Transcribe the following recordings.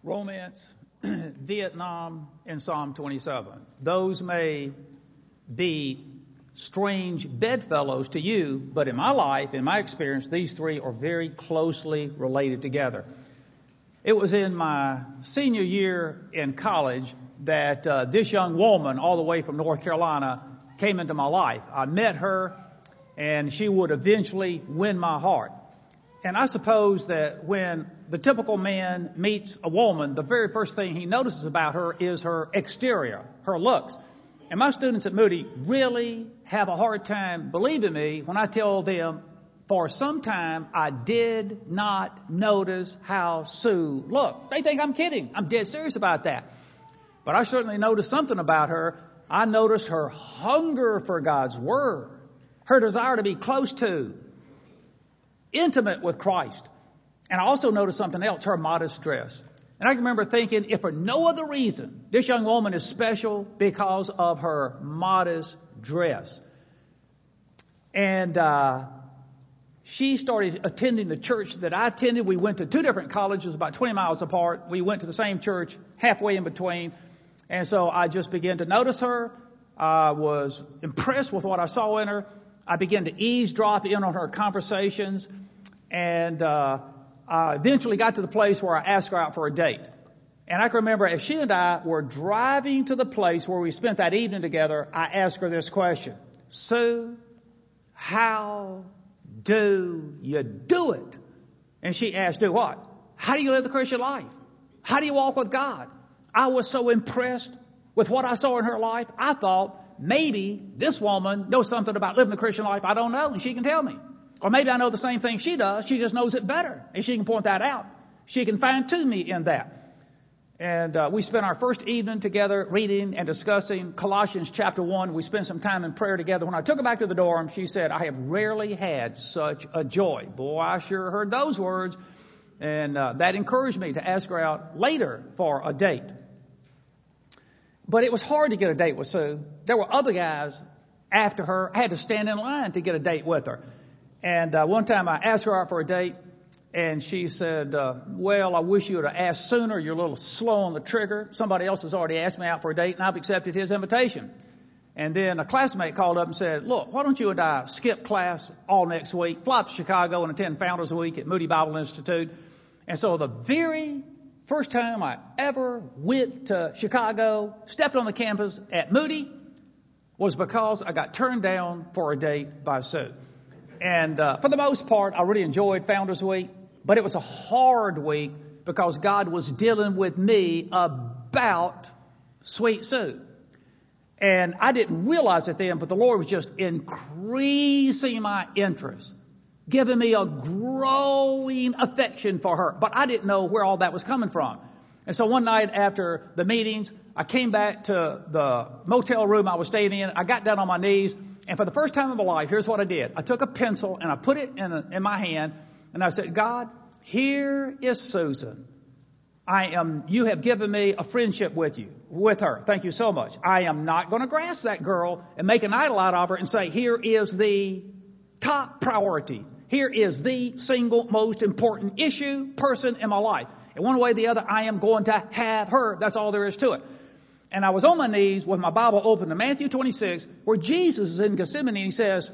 Romance, Vietnam, and Psalm 27. Those may be strange bedfellows to you, but in my life, in my experience, these three are very closely related together. It was in my senior year in college that this young woman, all the way from North Carolina, came into my life. I met her, and she would eventually win my heart. And I suppose that when the typical man meets a woman, the very first thing he notices about her is her exterior, her looks. And my students at Moody really have a hard time believing me when I tell them, for some time, I did not notice how Sue looked. They think I'm kidding. I'm dead serious about that. But I certainly noticed something about her. I noticed her hunger for God's Word, her desire to be close to, intimate with Christ. And I also noticed something else, her modest dress. And I can remember thinking, if for no other reason, this young woman is special because of her modest dress. And she started attending the church that I attended. We went to two different colleges about 20 miles apart. We went to the same church halfway in between. And so I just began to notice her. I was impressed with what I saw in her. I began to eavesdrop in on her conversations. And I eventually got to the place where I asked her out for a date. And I can remember as she and I were driving to the place where we spent that evening together, I asked her this question: Sue, how do you do it? And she asked, do what? How do you live the Christian life? How do you walk with God? I was so impressed with what I saw in her life. I thought maybe this woman knows something about living the Christian life I don't know, and she can tell me. Or maybe I know the same thing she does. She just knows it better, and she can point that out. She can fine-tune me in that. And we spent our first evening together reading and discussing Colossians chapter 1. We spent some time in prayer together. When I took her back to the dorm, she said, I have rarely had such a joy. Boy, I sure heard those words. And that encouraged me to ask her out later for a date. But it was hard to get a date with Sue. There were other guys after her. I had to stand in line to get a date with her. And one time I asked her out for a date. And she said, well, I wish you would have asked sooner. You're a little slow on the trigger. Somebody else has already asked me out for a date, and I've accepted his invitation. And then a classmate called up and said, look, why don't you and I skip class all next week, fly up to Chicago and attend Founders Week at Moody Bible Institute. And so the very first time I ever went to Chicago, stepped on the campus at Moody, was because I got turned down for a date by Sue. And for the most part, I really enjoyed Founders Week. But it was a hard week because God was dealing with me about Sweet Sue. And I didn't realize it then, but the Lord was just increasing my interest, giving me a growing affection for her. But I didn't know where all that was coming from. And so one night after the meetings, I came back to the motel room I was staying in. I got down on my knees. And for the first time in my life, here's what I did. I took a pencil and I put it in my hand. And I said, God, here is Susan. You have given me a friendship with her. Thank you so much. I am not going to grasp that girl and make an idol out of her and say, here is the top priority. Here is the single most important person in my life. And one way or the other, I am going to have her. That's all there is to it. And I was on my knees with my Bible open to Matthew 26, where Jesus is in Gethsemane and he says,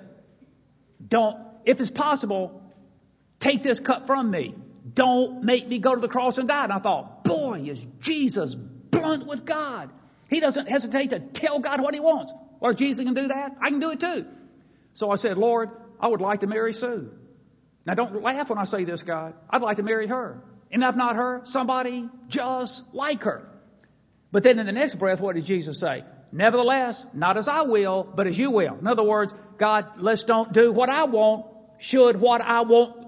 if it's possible, take this cup from me. Don't make me go to the cross and die. And I thought, boy, is Jesus blunt with God. He doesn't hesitate to tell God what he wants. Well, if Jesus can do that, I can do it too. So I said, Lord, I would like to marry Sue. Now don't laugh when I say this, God. I'd like to marry her. And if not her, somebody just like her. But then in the next breath, what did Jesus say? Nevertheless, not as I will, but as you will. In other words, God, let's don't do what I want. Should what I want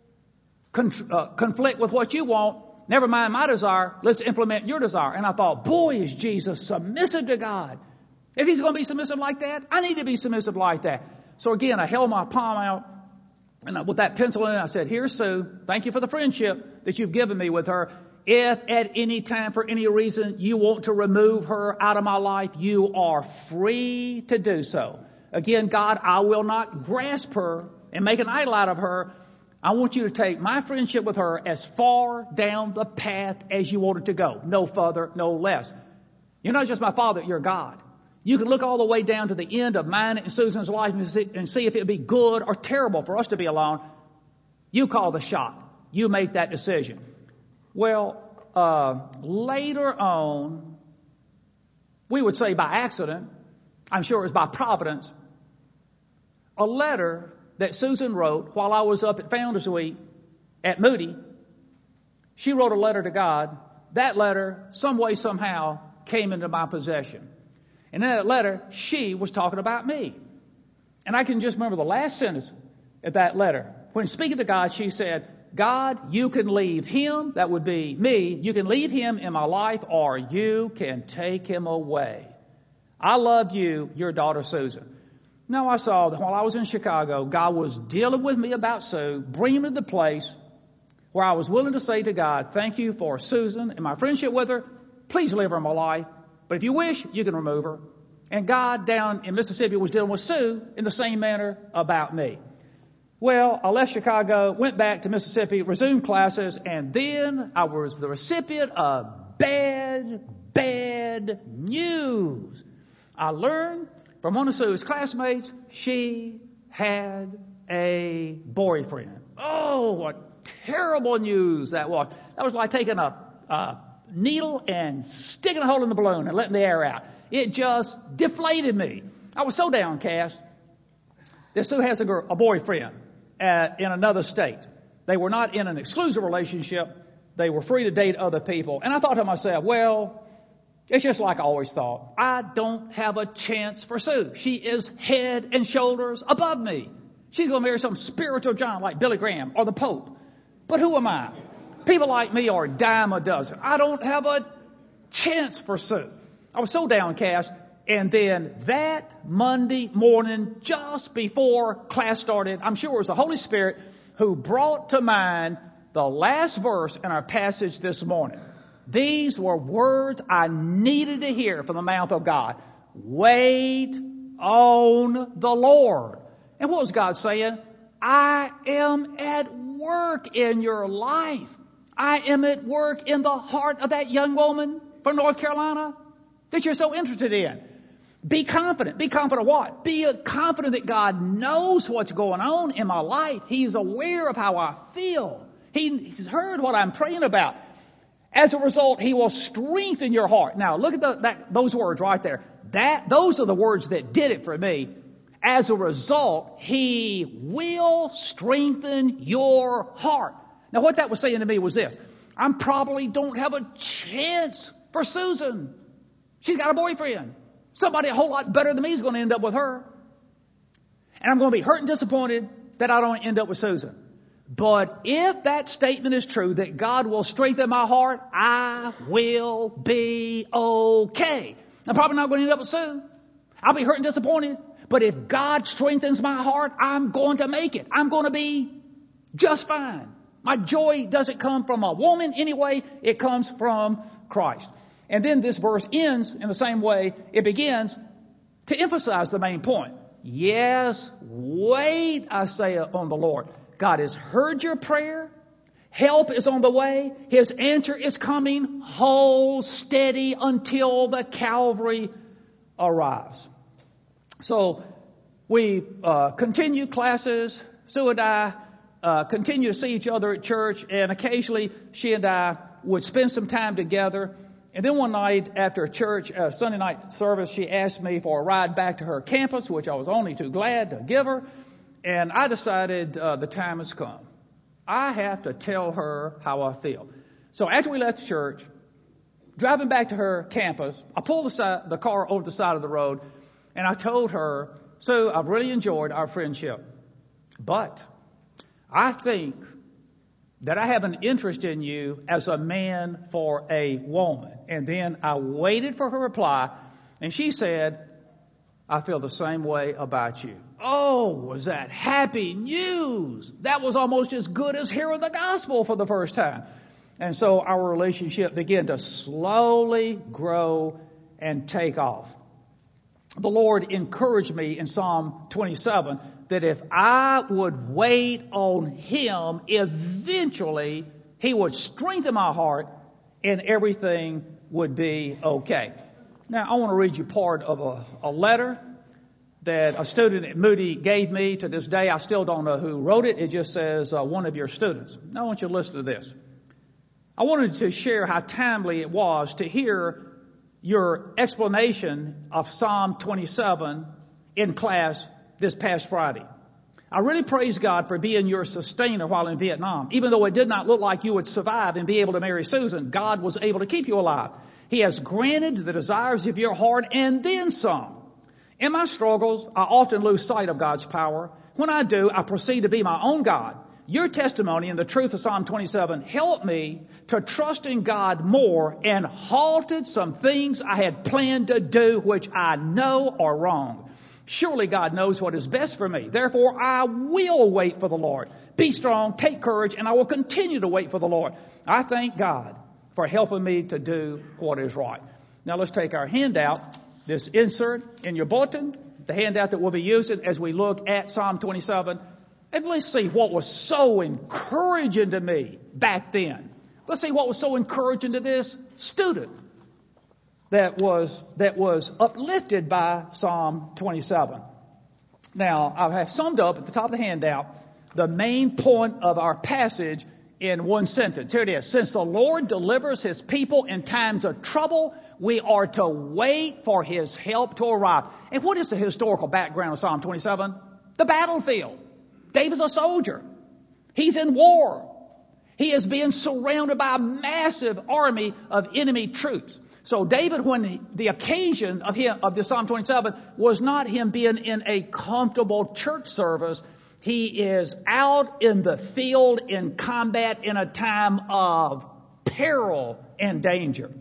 conflict with what you want, never mind my desire, let's implement your desire. And I thought, boy, is Jesus submissive to God. If he's going to be submissive like that, I need to be submissive like that. So again, I held my palm out, and with that pencil in it, I said, here's Sue. Thank you for the friendship that you've given me with her. If at any time, for any reason, you want to remove her out of my life, you are free to do so. Again, God, I will not grasp her and make an idol out of her. I want you to take my friendship with her as far down the path as you want it to go. No further, no less. You're not just my father, you're God. You can look all the way down to the end of mine and Susan's life and see if it would be good or terrible for us to be alone. You call the shot. You make that decision. Well, later on, we would say by accident, I'm sure it was by providence, a letter that Susan wrote while I was up at Founders Week at Moody. She wrote a letter to God. That letter, some way, somehow, came into my possession. And in that letter, she was talking about me. And I can just remember the last sentence of that letter. When speaking to God, she said, God, you can leave him, that would be me, you can leave him in my life, or you can take him away. I love you, your daughter Susan. Now I saw that while I was in Chicago, God was dealing with me about Sue, bringing me to the place where I was willing to say to God, thank you for Susan and my friendship with her. Please leave her in my life. But if you wish, you can remove her. And God down in Mississippi was dealing with Sue in the same manner about me. Well, I left Chicago, went back to Mississippi, resumed classes, and then I was the recipient of bad news. I learned from one of Sue's classmates, she had a boyfriend. Oh, what terrible news that was. That was like taking a needle and sticking a hole in the balloon and letting the air out. It just deflated me. I was so downcast that Sue has a boyfriend in another state. They were not in an exclusive relationship. They were free to date other people. And I thought to myself, well, it's just like I always thought. I don't have a chance for Sue. She is head and shoulders above me. She's going to marry some spiritual giant like Billy Graham or the Pope. But who am I? People like me are a dime a dozen. I don't have a chance for Sue. I was so downcast. And then that Monday morning, just before class started, I'm sure it was the Holy Spirit who brought to mind the last verse in our passage this morning. These were words I needed to hear from the mouth of God. Wait on the Lord. And what was God saying? I am at work in your life. I am at work in the heart of that young woman from North Carolina that you're so interested in. Be confident. Be confident of what? Be confident that God knows what's going on in my life. He's aware of how I feel. He's heard what I'm praying about. As a result, he will strengthen your heart. Now, look at those words right there. Those are the words that did it for me. As a result, he will strengthen your heart. Now, what that was saying to me was this. I probably don't have a chance for Susan. She's got a boyfriend. Somebody a whole lot better than me is going to end up with her. And I'm going to be hurt and disappointed that I don't end up with Susan. But if that statement is true, that God will strengthen my heart, I will be okay. I'm probably not going to end up with Sue. I'll be hurt and disappointed. But if God strengthens my heart, I'm going to make it. I'm going to be just fine. My joy doesn't come from a woman anyway. It comes from Christ. And then this verse ends in the same way it begins to emphasize the main point. Yes, wait, I say, on the Lord. God has heard your prayer. Help is on the way. His answer is coming. Hold steady until the Calvary arrives. So we continue classes. Sue and I continue to see each other at church, and occasionally she and I would spend some time together. And then one night after church, Sunday night service, she asked me for a ride back to her campus, which I was only too glad to give her. And I decided the time has come. I have to tell her how I feel. So after we left the church, driving back to her campus, I pulled the car over the side of the road, and I told her, "So I've really enjoyed our friendship, but I think that I have an interest in you as a man for a woman." And then I waited for her reply, and she said, "I feel the same way about you." Oh, was that happy news? That was almost as good as hearing the gospel for the first time. And so our relationship began to slowly grow and take off. The Lord encouraged me in Psalm 27 that if I would wait on Him, eventually He would strengthen my heart and everything would be okay. Now, I want to read you part of a letter that a student at Moody gave me. To this day, I still don't know who wrote it. It just says, one of your students. Now, I want you to listen to this. I wanted to share how timely it was to hear your explanation of Psalm 27 in class this past Friday. I really praise God for being your sustainer while in Vietnam. Even though it did not look like you would survive and be able to marry Susan, God was able to keep you alive. He has granted the desires of your heart and then some. In my struggles, I often lose sight of God's power. When I do, I proceed to be my own God. Your testimony and the truth of Psalm 27 helped me to trust in God more and halted some things I had planned to do which I know are wrong. Surely God knows what is best for me. Therefore, I will wait for the Lord. Be strong, take courage, and I will continue to wait for the Lord. I thank God for helping me to do what is right. Now let's take our handout, this insert in your bulletin, the handout that we'll be using as we look at Psalm 27. And let's see what was so encouraging to me back then. Let's see what was so encouraging to this student that was uplifted by Psalm 27. Now, I have summed up at the top of the handout the main point of our passage in one sentence. Here it is. Since the Lord delivers His people in times of trouble, we are to wait for His help to arrive. And what is the historical background of Psalm 27? The battlefield. David's a soldier. He's in war. He is being surrounded by a massive army of enemy troops. So David, when the occasion of the Psalm 27 was not him being in a comfortable church service, he is out in the field in combat in a time of peril and danger.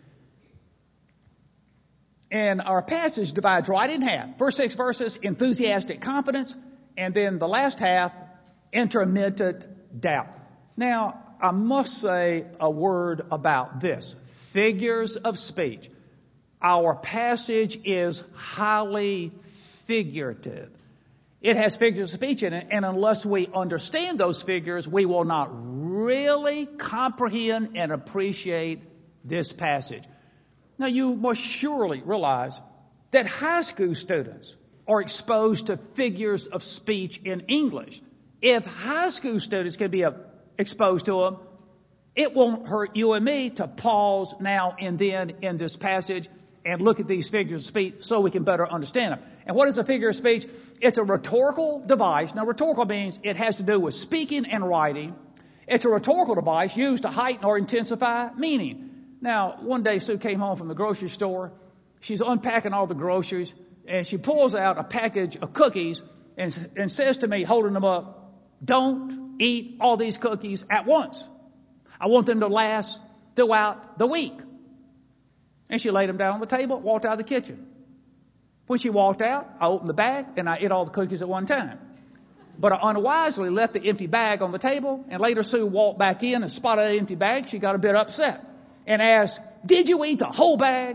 And our passage divides right in half. First 6 verses, enthusiastic confidence. And then the last half, intermittent doubt. Now, I must say a word about this. Figures of speech. Our passage is highly figurative. It has figures of speech in it, and unless we understand those figures, we will not really comprehend and appreciate this passage. Now, you must surely realize that high school students are exposed to figures of speech in English. If high school students can be exposed to them, it won't hurt you and me to pause now and then in this passage and look at these figures of speech so we can better understand them. And what is a figure of speech? It's a rhetorical device. Now, rhetorical means it has to do with speaking and writing. It's a rhetorical device used to heighten or intensify meaning. Now, one day Sue came home from the grocery store. She's unpacking all the groceries, and she pulls out a package of cookies and says to me, holding them up, "Don't eat all these cookies at once. I want them to last throughout the week." And she laid them down on the table, walked out of the kitchen. When she walked out, I opened the bag and I ate all the cookies at one time. But I unwisely left the empty bag on the table, and later Sue walked back in and spotted that empty bag. She got a bit upset and asked, "Did you eat the whole bag?"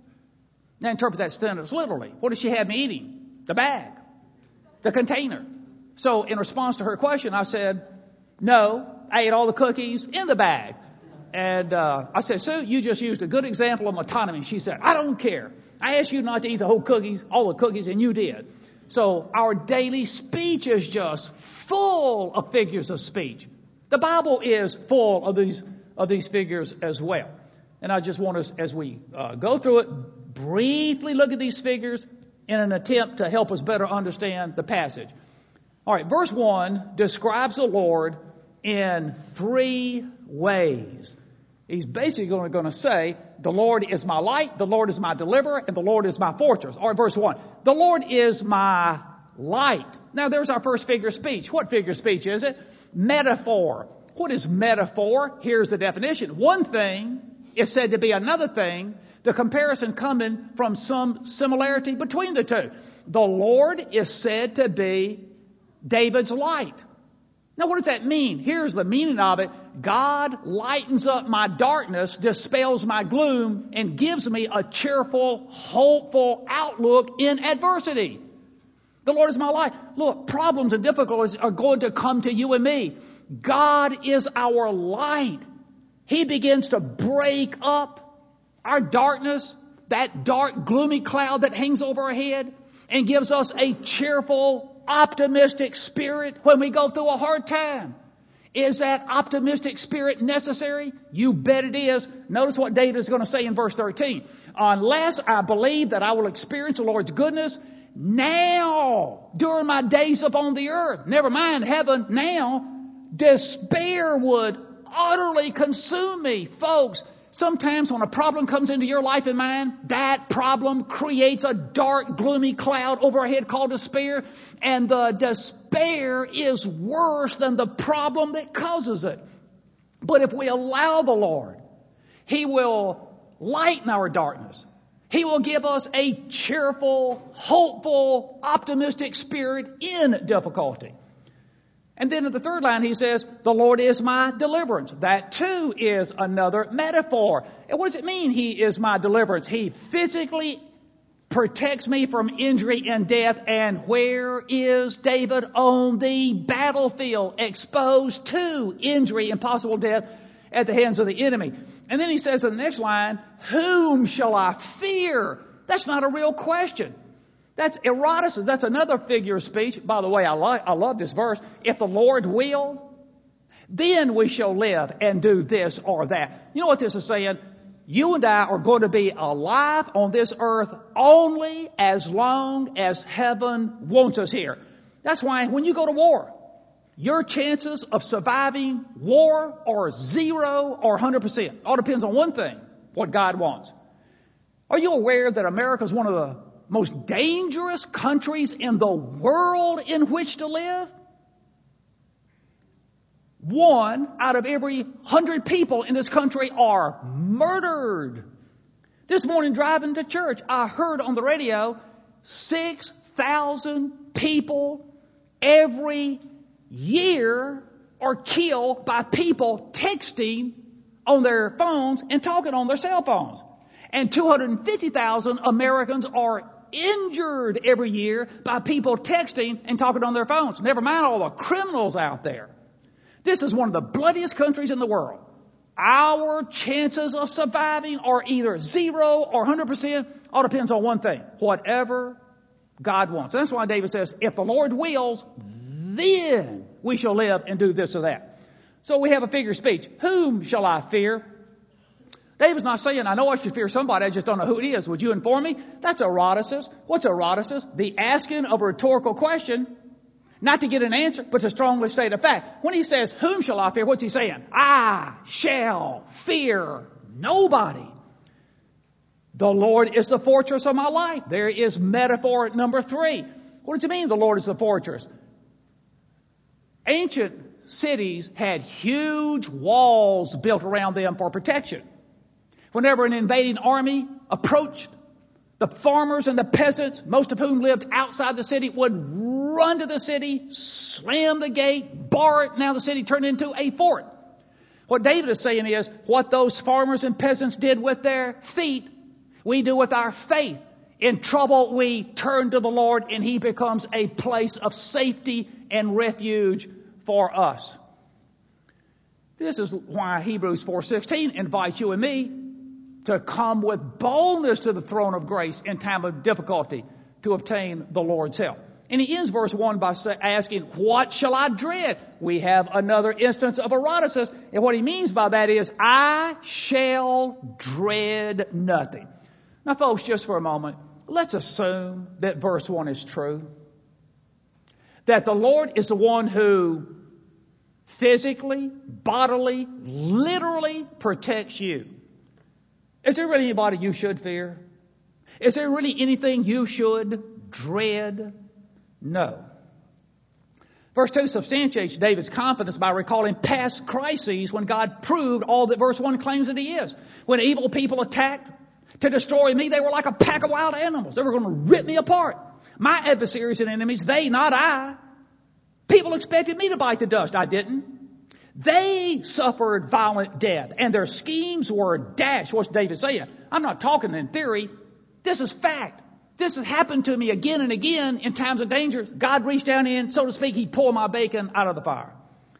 Now interpret that sentence literally. What did she have me eating? The bag, the container. So in response to her question, I said, "No, I ate all the cookies in the bag." And I said, "Sue, you just used a good example of metonymy." She said, "I don't care. I asked you not to eat the whole cookies, all the cookies, and you did." So our daily speech is just full of figures of speech. The Bible is full of these figures as well. And I just want us, as we go through it, briefly look at these figures in an attempt to help us better understand the passage. All right, verse 1 describes the Lord in 3 ways. He's basically going to say, the Lord is my light, the Lord is my deliverer, and the Lord is my fortress. All right, verse 1. The Lord is my light. Now, there's our first figure of speech. What figure of speech is it? Metaphor. What is metaphor? Here's the definition. One thing is said to be another thing, the comparison coming from some similarity between the two. The Lord is said to be David's light. Now, what does that mean? Here's the meaning of it. God lightens up my darkness, dispels my gloom, and gives me a cheerful, hopeful outlook in adversity. The Lord is my light. Look, problems and difficulties are going to come to you and me. God is our light. He begins to break up our darkness, that dark, gloomy cloud that hangs over our head, and gives us a cheerful, optimistic spirit when we go through a hard time. Is that optimistic spirit necessary? You bet it is. Notice what David is going to say in verse 13. Unless I believe that I will experience the Lord's goodness now, during my days upon the earth, never mind heaven, now, despair would utterly consume me. Folks, sometimes when a problem comes into your life and mine, that problem creates a dark, gloomy cloud over our head called despair. And the despair is worse than the problem that causes it. But if we allow the Lord, He will lighten our darkness. He will give us a cheerful, hopeful, optimistic spirit in difficulty. And then in the third line, he says, the Lord is my deliverance. That too is another metaphor. And what does it mean, He is my deliverance? He physically protects me from injury and death. And where is David? On the battlefield, exposed to injury and possible death at the hands of the enemy. And then he says in the next line, whom shall I fear? That's not a real question. That's eroticism. That's another figure of speech. By the way, I love this verse. If the Lord will, then we shall live and do this or that. You know what this is saying? You and I are going to be alive on this earth only as long as heaven wants us here. That's why when you go to war, your chances of surviving war are 0 or 100%. All depends on one thing, what God wants. Are you aware that America is one of the most dangerous countries in the world in which to live? 1 out of every 100 people in this country are murdered. This morning driving to church, I heard on the radio 6,000 people every year are killed by people texting on their phones and talking on their cell phones. And 250,000 Americans are injured every year by people texting and talking on their phones. Never mind all the criminals out there. This is one of the bloodiest countries in the world. Our chances of surviving are either 0 or 100%. All depends on one thing. Whatever God wants. That's why David says, if the Lord wills, then we shall live and do this or that. So we have a figure of speech. Whom shall I fear? David's not saying, I know I should fear somebody, I just don't know who it is. Would you inform me? That's eroticism. What's eroticism? The asking of a rhetorical question, not to get an answer, but to strongly state a fact. When he says, whom shall I fear? What's he saying? I shall fear nobody. The Lord is the fortress of my life. There is metaphor number 3. What does it mean, the Lord is the fortress? Ancient cities had huge walls built around them for protection. Whenever an invading army approached, the farmers and the peasants, most of whom lived outside the city, would run to the city, slam the gate, bar it. Now the city turned into a fort. What David is saying is, what those farmers and peasants did with their feet, we do with our faith. In trouble, we turn to the Lord, and He becomes a place of safety and refuge for us. This is why Hebrews 4:16 invites you and me to come with boldness to the throne of grace in time of difficulty to obtain the Lord's help. And he ends verse 1 by asking, what shall I dread? We have another instance of eroticism. And what he means by that is, I shall dread nothing. Now, folks, just for a moment, let's assume that verse 1 is true. That the Lord is the one who physically, bodily, literally protects you. Is there really anybody you should fear? Is there really anything you should dread? No. Verse 2 substantiates David's confidence by recalling past crises when God proved all that verse 1 claims that He is. When evil people attacked to destroy me, they were like a pack of wild animals. They were going to rip me apart. My adversaries and enemies, they, not I. People expected me to bite the dust. I didn't. They suffered violent death, and their schemes were dashed. What's David saying? I'm not talking in theory. This is fact. This has happened to me again and again in times of danger. God reached down in, so to speak, He pulled my bacon out of the fire.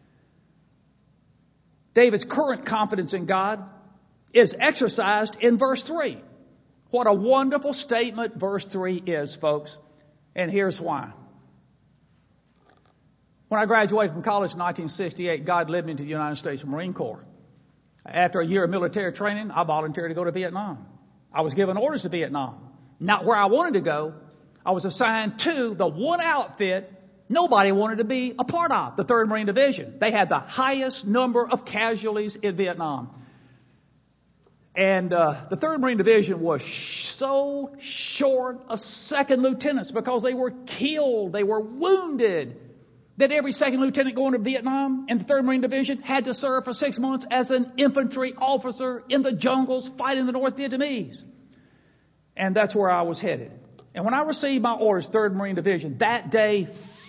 David's current confidence in God is exercised in verse 3. What a wonderful statement verse 3 is, folks. And here's why. When I graduated from college in 1968, God led me to the United States Marine Corps. After a year of military training, I volunteered to go to Vietnam. I was given orders to Vietnam. Not where I wanted to go. I was assigned to the one outfit nobody wanted to be a part of, the 3rd Marine Division. They had the highest number of casualties in Vietnam. And the 3rd Marine Division was so short of second lieutenants because they were killed, they were wounded, that every second lieutenant going to Vietnam in the 3rd Marine Division had to serve for 6 months as an infantry officer in the jungles fighting the North Vietnamese. And that's where I was headed. And when I received my orders, 3rd Marine Division, that day,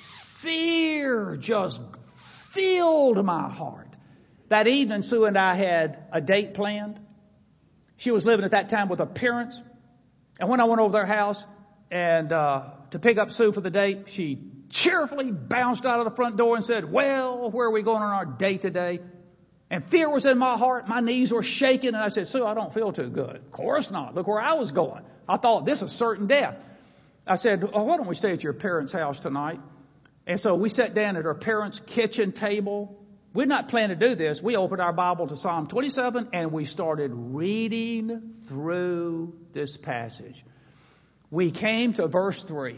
fear just filled my heart. That evening, Sue and I had a date planned. She was living at that time with her parents. And when I went over their house and to pick up Sue for the date, she cheerfully bounced out of the front door and said, "Well, where are we going on our date today?" And fear was in my heart. My knees were shaking. And I said, "Sue, I don't feel too good." "Of course not. Look where I was going." I thought, this is certain death. I said, "Why don't we stay at your parents' house tonight?" And so we sat down at her parents' kitchen table. We'd not planned to do this. We opened our Bible to Psalm 27 and we started reading through this passage. We came to verse 3.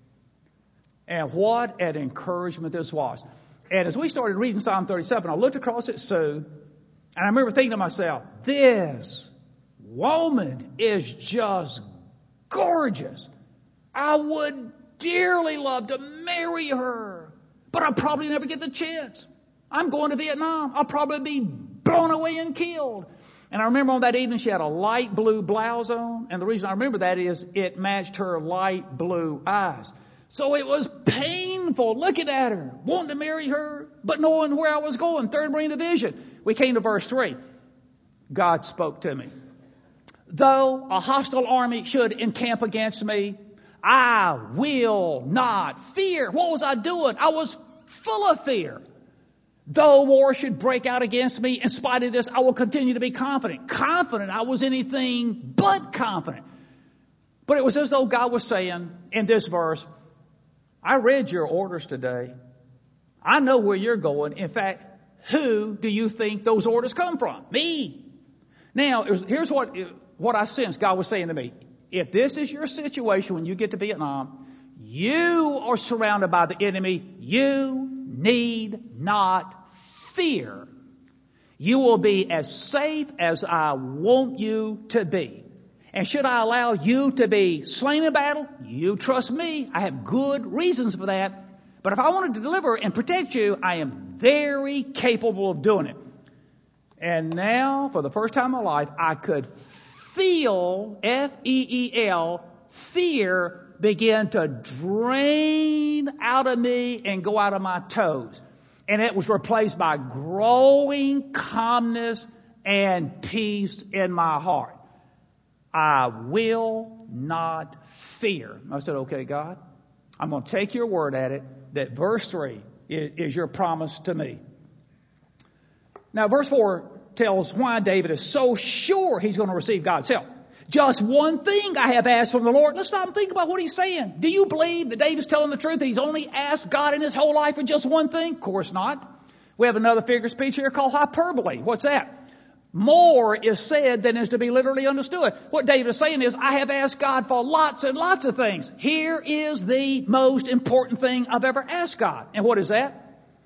And what an encouragement this was. And as we started reading Psalm 37, I looked across at Sue, and I remember thinking to myself, this woman is just gorgeous. I would dearly love to marry her, but I'll probably never get the chance. I'm going to Vietnam. I'll probably be blown away and killed. And I remember on that evening she had a light blue blouse on, and the reason I remember that is it matched her light blue eyes. So it was painful looking at her, wanting to marry her, but knowing where I was going, 3rd Marine Division. We came to verse 3. God spoke to me. Though a hostile army should encamp against me, I will not fear. What was I doing? I was full of fear. Though war should break out against me, in spite of this, I will continue to be confident. Confident. I was anything but confident. But it was as though God was saying in this verse, I read your orders today. I know where you're going. In fact, who do you think those orders come from? Me. Now, here's what I sense God was saying to me. If this is your situation when you get to Vietnam, you are surrounded by the enemy. You need not fear. You will be as safe as I want you to be. And should I allow you to be slain in battle, you trust me. I have good reasons for that. But if I wanted to deliver and protect you, I am very capable of doing it. And now, for the first time in my life, I could feel, F-E-E-L, fear begin to drain out of me and go out of my toes. And it was replaced by growing calmness and peace in my heart. I will not fear. I said, okay, God, I'm going to take your word at it, that verse 3 is your promise to me. Now, verse 4 tells why David is so sure he's going to receive God's help. Just one thing I have asked from the Lord. Let's stop and think about what he's saying. Do you believe that David's telling the truth? That he's only asked God in his whole life for just one thing? Of course not. We have another figure of speech here called hyperbole. What's that? More is said than is to be literally understood. What David is saying is, I have asked God for lots and lots of things. Here is the most important thing I've ever asked God. And what is that?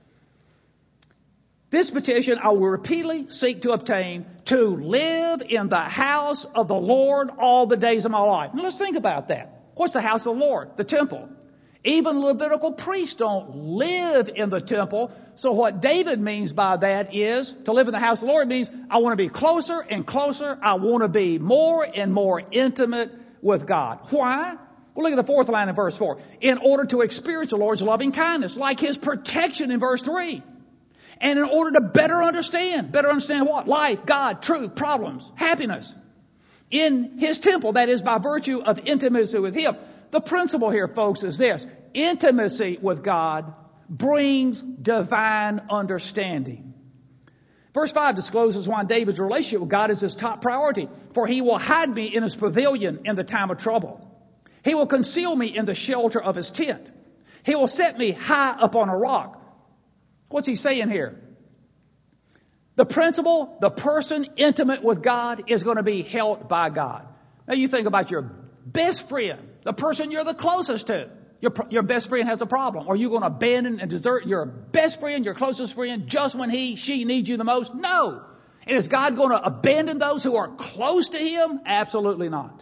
This petition I will repeatedly seek to obtain, to live in the house of the Lord all the days of my life. Now let's think about that. What's the house of the Lord? The temple. Even Levitical priests don't live in the temple. So what David means by that is, to live in the house of the Lord means I want to be closer and closer. I want to be more and more intimate with God. Why? Well, look at the 4th line of verse 4. In order to experience the Lord's loving kindness, like his protection in verse 3. And in order to better understand what? Life, God, truth, problems, happiness. In his temple, that is by virtue of intimacy with him. The principle here, folks, is this. Intimacy with God brings divine understanding. Verse 5 discloses why David's relationship with God is his top priority. For he will hide me in his pavilion in the time of trouble. He will conceal me in the shelter of his tent. He will set me high up on a rock. What's he saying here? The principle, the person intimate with God is going to be held by God. Now you think about your best friend, the person you're the closest to. Your best friend has a problem. Are you going to abandon and desert your best friend, your closest friend, just when she needs you the most? No. And is God going to abandon those who are close to him? Absolutely not.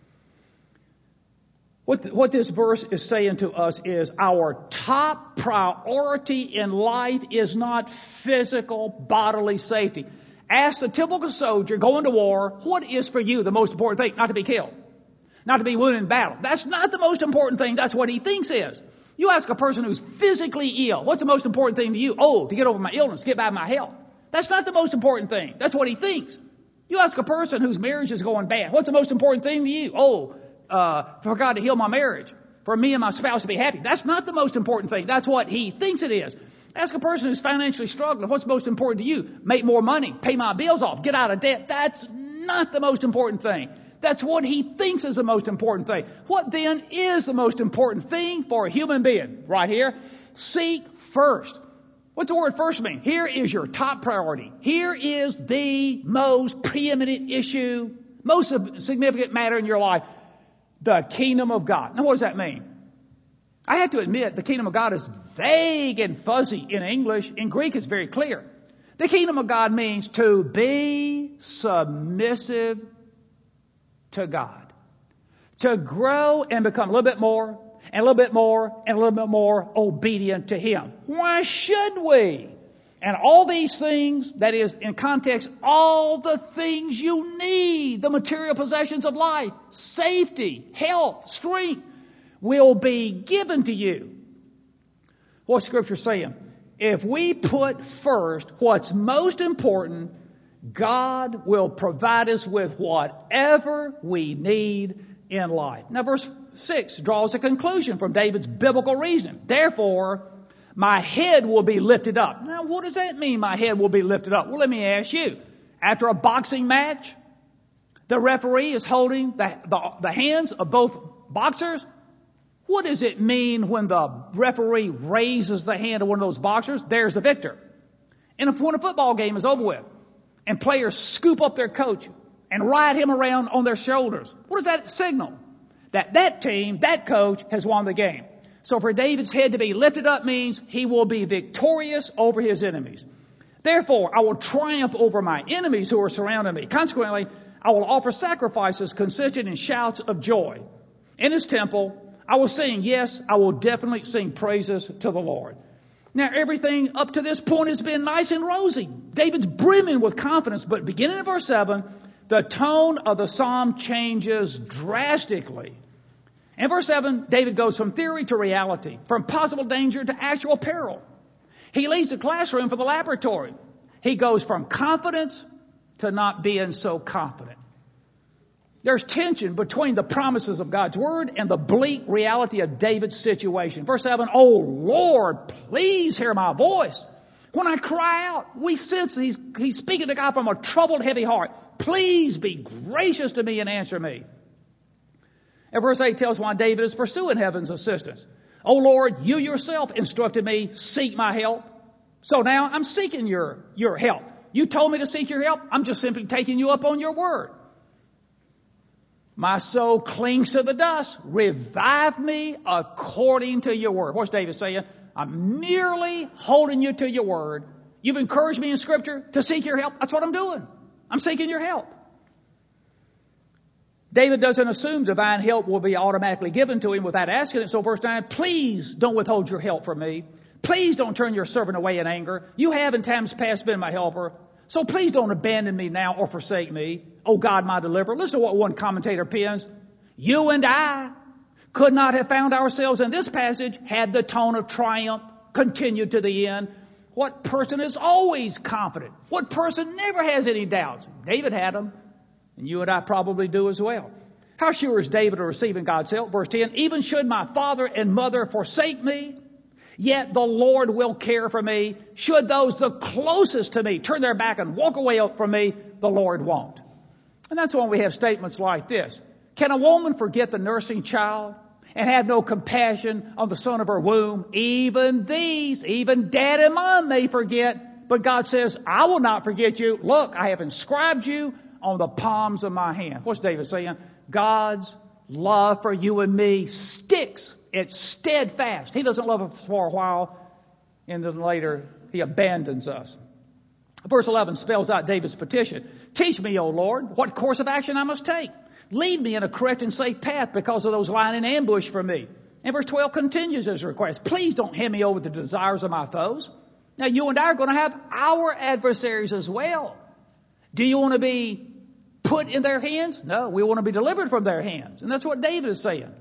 What this verse is saying to us is our top priority in life is not physical bodily safety. Ask the typical soldier going to war, what is for you the most important thing? Not to be killed. Not to be wounded in battle. That's not the most important thing. That's what he thinks is. You ask a person who's physically ill, what's the most important thing to you? Oh, to get over my illness, get back my health. That's not the most important thing. That's what he thinks. You ask a person whose marriage is going bad, what's the most important thing to you? Oh, for God to heal my marriage, for me and my spouse to be happy. That's not the most important thing. That's what he thinks it is. Ask a person who's financially struggling, what's most important to you? Make more money, pay my bills off, get out of debt. That's not the most important thing. That's what he thinks is the most important thing. What then is the most important thing for a human being? Right here. Seek first. What's the word first mean? Here is your top priority. Here is the most preeminent issue, most significant matter in your life. The kingdom of God. Now what does that mean? I have to admit the kingdom of God is vague and fuzzy in English. In Greek it's very clear. The kingdom of God means to be submissive to God. To grow and become a little bit more and a little bit more and a little bit more obedient to him. Why should we? And all these things, that is in context, all the things you need, the material possessions of life, safety, health, strength, will be given to you. What's Scripture saying? If we put first what's most important, God will provide us with whatever we need in life. Now verse 6 draws a conclusion from David's biblical reasoning. Therefore, my head will be lifted up. Now what does that mean, my head will be lifted up? Well, let me ask you. After a boxing match, the referee is holding the hands of both boxers. What does it mean when the referee raises the hand of one of those boxers? There's the victor. And when a football game is over with, and players scoop up their coach and ride him around on their shoulders, what does that signal? That team, that coach has won the game. So for David's head to be lifted up means he will be victorious over his enemies. Therefore, I will triumph over my enemies who are surrounding me. Consequently, I will offer sacrifices consistent in shouts of joy. In his temple, I will sing, yes, I will definitely sing praises to the Lord. Now, everything up to this point has been nice and rosy. David's brimming with confidence, but beginning in verse 7, the tone of the psalm changes drastically. In verse 7, David goes from theory to reality, from possible danger to actual peril. He leaves the classroom for the laboratory. He goes from confidence to not being so confident. There's tension between the promises of God's word and the bleak reality of David's situation. Verse 7, oh Lord, please hear my voice. When I cry out, we sense he's speaking to God from a troubled, heavy heart. Please be gracious to me and answer me. And verse 8 tells why David is pursuing heaven's assistance. Oh Lord, you yourself instructed me, seek my help. So now I'm seeking your help. You told me to seek your help. I'm just simply taking you up on your word. My soul clings to the dust. Revive me according to your word. What's David saying? I'm merely holding you to your word. You've encouraged me in Scripture to seek your help. That's what I'm doing. I'm seeking your help. David doesn't assume divine help will be automatically given to him without asking it. So verse 9, please don't withhold your help from me. Please don't turn your servant away in anger. You have in times past been my helper. So please don't abandon me now or forsake me. Oh God, my deliverer. Listen to what one commentator pens. You and I could not have found ourselves in this passage had the tone of triumph continued to the end. What person is always confident? What person never has any doubts? David had them, and you and I probably do as well. How sure is David of receiving God's help? Verse 10, even should my father and mother forsake me, yet the Lord will care for me. Should those the closest to me turn their back and walk away from me, the Lord won't. And that's when we have statements like this. Can a woman forget the nursing child and have no compassion on the son of her womb? Even these, even dad and mom may forget, but God says, I will not forget you. Look, I have inscribed you on the palms of my hand. What's David saying? God's love for you and me sticks. It's steadfast. He doesn't love us for a while, and then later he abandons us. Verse 11 spells out David's petition. Teach me, O Lord, what course of action I must take. Lead me in a correct and safe path because of those lying in ambush for me. And verse 12 continues his request. Please don't hand me over to the desires of my foes. Now you and I are going to have our adversaries as well. Do you want to be put in their hands? No, we want to be delivered from their hands. And that's what David is saying.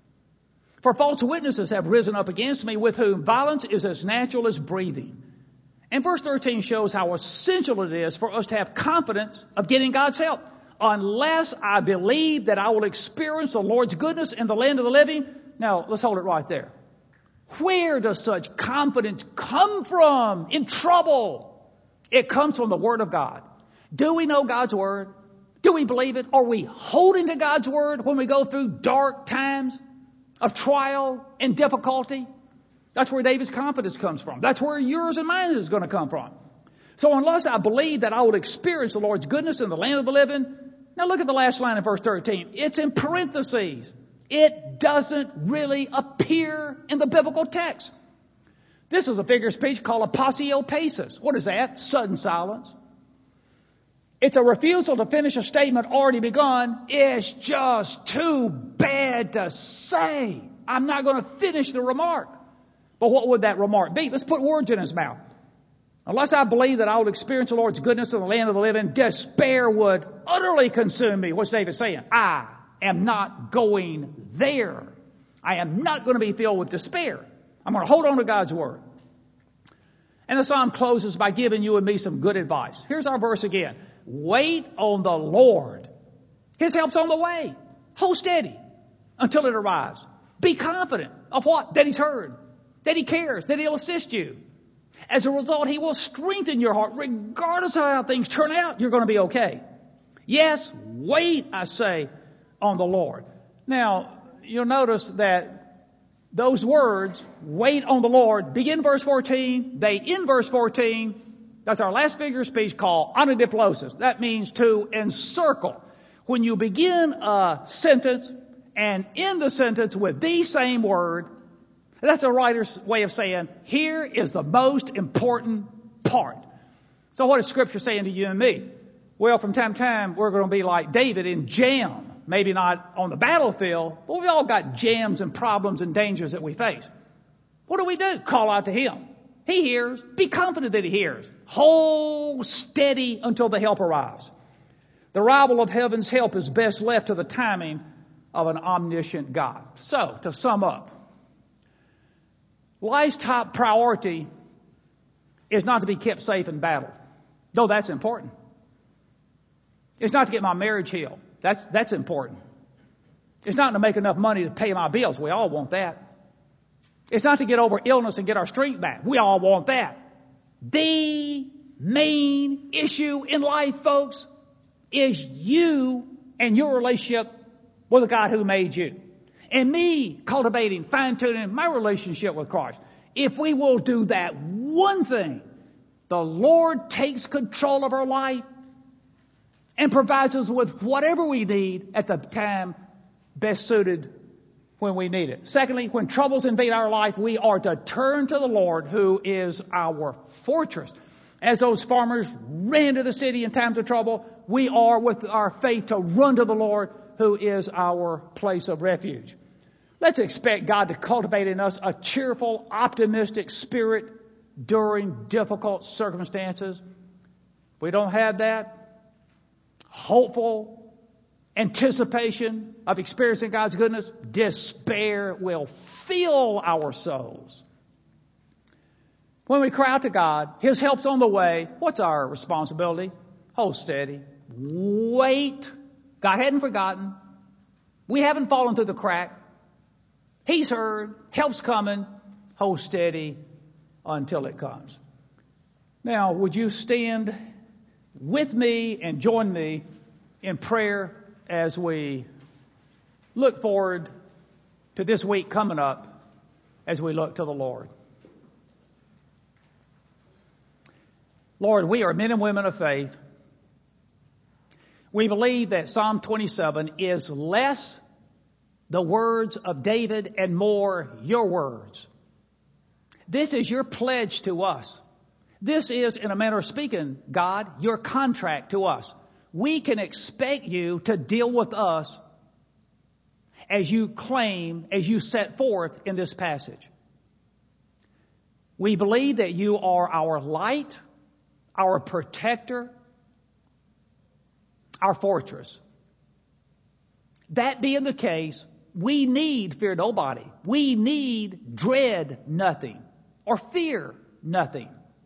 For false witnesses have risen up against me, with whom violence is as natural as breathing. And verse 13 shows how essential it is for us to have confidence of getting God's help. Unless I believe that I will experience the Lord's goodness in the land of the living. Now, let's hold it right there. Where does such confidence come from in trouble? It comes from the Word of God. Do we know God's Word? Do we believe it? Are we holding to God's Word when we go through dark times of trial and difficulty? That's where David's confidence comes from. That's where yours and mine is going to come from. So unless I believe that I will experience the Lord's goodness in the land of the living. Now look at the last line in verse 13. It's in parentheses. It doesn't really appear in the biblical text. This is a figure of speech called aposiopesis. What is that? Sudden silence. It's a refusal to finish a statement already begun. It's just too bad to say. I'm not going to finish the remark. But what would that remark be? Let's put words in his mouth. Unless I believe that I will experience the Lord's goodness in the land of the living, despair would utterly consume me. What's David saying? I am not going there. I am not going to be filled with despair. I'm going to hold on to God's Word. And the psalm closes by giving you and me some good advice. Here's our verse again. Wait on the Lord. His help's on the way. Hold steady until it arrives. Be confident of what? That He's heard. That He cares. That He'll assist you. As a result, He will strengthen your heart. Regardless of how things turn out, you're going to be okay. Yes, wait, I say, on the Lord. Now, you'll notice that those words, wait on the Lord, begin verse 14. They end verse 14. That's our last figure of speech called anadiplosis. That means to encircle. When you begin a sentence and end the sentence with the same word, that's a writer's way of saying, here is the most important part. So what is Scripture saying to you and me? Well, from time to time, we're going to be like David in jam. Maybe not on the battlefield, but we've all got jams and problems and dangers that we face. What do? Call out to Him. He hears. Be confident that He hears. Hold steady until the help arrives. The arrival of heaven's help is best left to the timing of an omniscient God. So, to sum up, life's top priority is not to be kept safe in battle. Though that's important. It's not to get my marriage healed. That's important. It's not to make enough money to pay my bills. We all want that. It's not to get over illness and get our strength back. We all want that. The main issue in life, folks, is you and your relationship with the God who made you. And me cultivating, fine-tuning my relationship with Christ. If we will do that one thing, the Lord takes control of our life and provides us with whatever we need at the time best suited when we need it. Secondly, when troubles invade our life, we are to turn to the Lord who is our fortress. As those farmers ran to the city in times of trouble, we are with our faith to run to the Lord who is our place of refuge. Let's expect God to cultivate in us a cheerful, optimistic spirit during difficult circumstances. If we don't have that, hopeful anticipation of experiencing God's goodness, despair will fill our souls. When we cry out to God, His help's on the way. What's our responsibility? Hold steady. Wait. God hadn't forgotten. We haven't fallen through the crack. He's heard. Help's coming. Hold steady until it comes. Now, would you stand with me and join me in prayer as we look forward to this week coming up as we look to the Lord. Lord, we are men and women of faith. We believe that Psalm 27 is less the words of David and more your words. This is your pledge to us. This is, in a manner of speaking, God, your contract to us. We can expect you to deal with us as you claim, as you set forth in this passage. We believe that you are our light, our protector, our fortress. That being the case, we need fear nobody. We need dread nothing or fear nothing.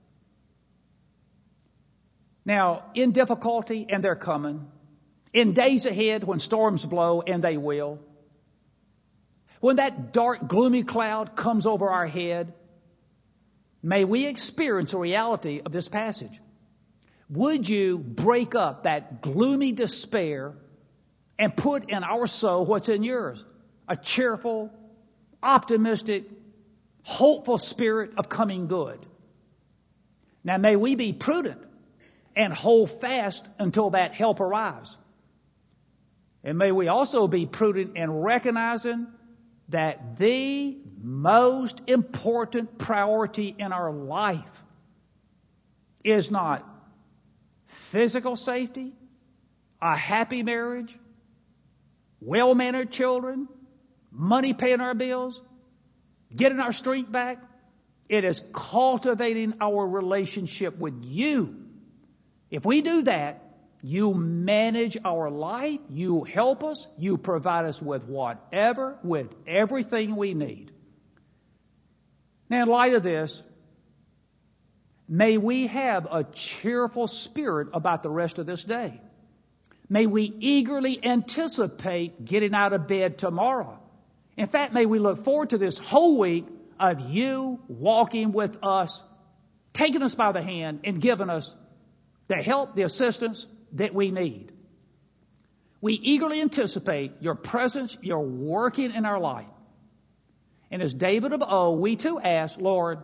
Now, in difficulty, and they're coming, in days ahead when storms blow, and they will, when that dark, gloomy cloud comes over our head, may we experience the reality of this passage. Would you break up that gloomy despair and put in our soul what's in yours? A cheerful, optimistic, hopeful spirit of coming good. Now, may we be prudent and hold fast until that help arrives. And may we also be prudent in recognizing that the most important priority in our life is not physical safety, a happy marriage, well-mannered children, money paying our bills, getting our strength back. It is cultivating our relationship with you. If we do that, you manage our life, you help us, you provide us with whatever, with everything we need. Now, in light of this, may we have a cheerful spirit about the rest of this day. May we eagerly anticipate getting out of bed tomorrow. In fact, may we look forward to this whole week of you walking with us, taking us by the hand and giving us the help, the assistance that we need. We eagerly anticipate your presence, your working in our life. And as David of old, we too ask, Lord,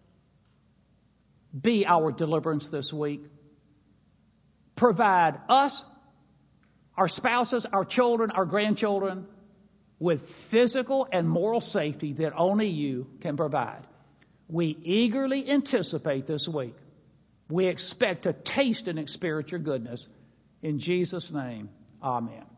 be our deliverance this week. Provide us, our spouses, our children, our grandchildren, with physical and moral safety that only you can provide. We eagerly anticipate this week. We expect to taste and experience your goodness. In Jesus' name, amen.